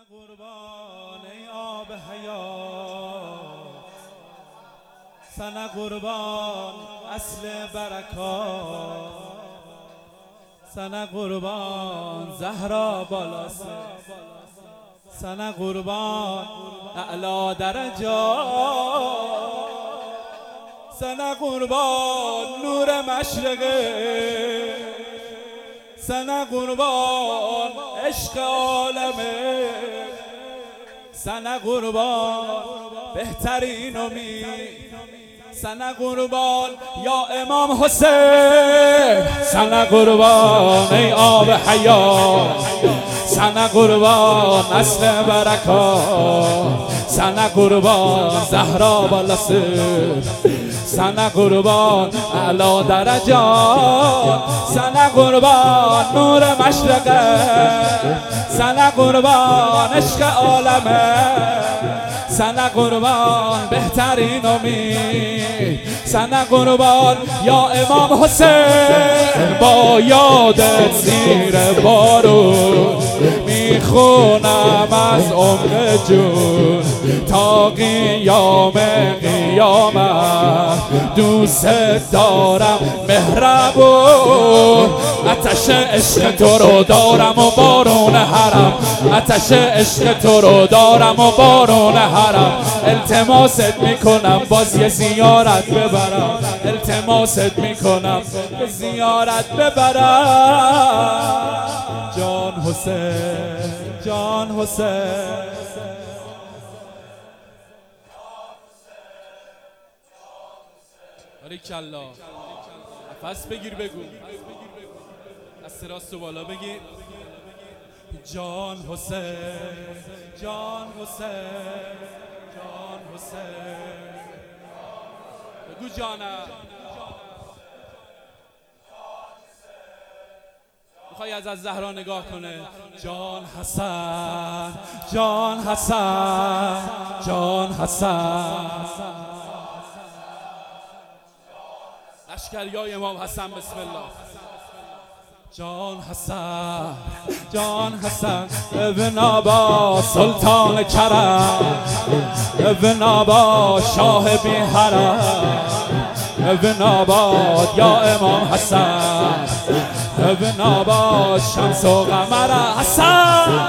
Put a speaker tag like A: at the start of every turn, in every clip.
A: قربان ای آب حیات، سنه قربان اصل برکات، سنه قربان زهرا بالاست، سنه قربان اعلی درجات، سنه قربان نور مشرقه، سنه قربان عشق عالمه، سنه قربان بهترین امید، سنه قربان یا امام حسین، سنه قربان ای آب حیات، سنه قربان اصل برکات، سنه قربان زهرا بالاست، سنه قربان اعلی درجات، سنه قربان نور مشرقه، سنه قربان عشق عالمه، سنه قربان بهترین امید، سنه قربان یا امام حسین، با یادت زیر بارون میخونم از عمر جون تا قیام قیامت، دوست دارم مهربون، آتش عشق تو رو دارم و بارون حرم، آتش عشق تو رو دارم و بارون حرم، التماست میکنم باز یه زیارت ببرم، التماست میکنم به زیارت ببرم، جان حسین جان حسین. باریکالله، نفس بگیر بگو، دست راست و بالا بگیر، جان حسین جان حسین جان حسین، بگو جانم. میخوای از زهرا نگاه کنه، جان حسن جان حسن جان حسن، لشکریای امام حسن، بسم الله. جان حسن جان حسن ابن آبا سلطان کرم، ابن آبا شاه بی حرم، ابن آباد یا امام حسن، ابن آباد شمس و قمر حسن،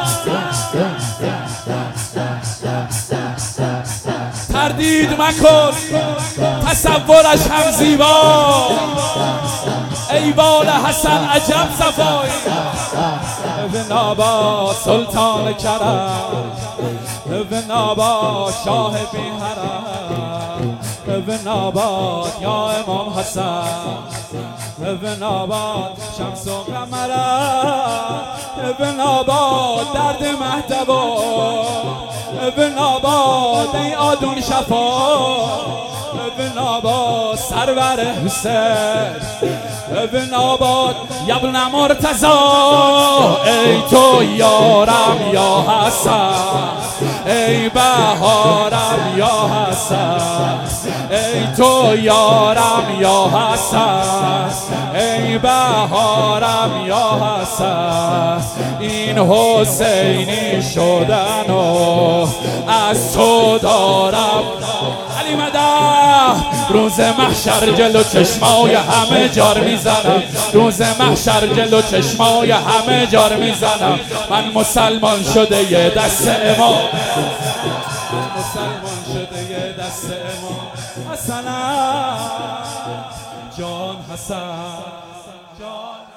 A: تردید مکن تصورش هم زیبا، ایوان حسن عجب صفایی، ابن آباد سلطان کرم، ابن آباد شاه بی حرم، ابن آباد یا امام حسن، ابن آباد شمس و قمر، ابن آباد درد مهدبا، ابن آباد ای آدون شفا، ابن آباد سرور حسین، ابن آباد یبن مرتضا، ای تو یارم یا حسن، ای بهارم یا حسن، ای تو یارم یا حسن، ای بهارم یا حسن، این حسینی شدن و از تو دارم علی مدح، روز محشر جلو چشمای همه جار میزنم، روز محشر جلو چشمای همه جار میزنم، من مسلمان شده یه دست امام، من مسلمان شده یه دست امام حسنم، جان حسن جان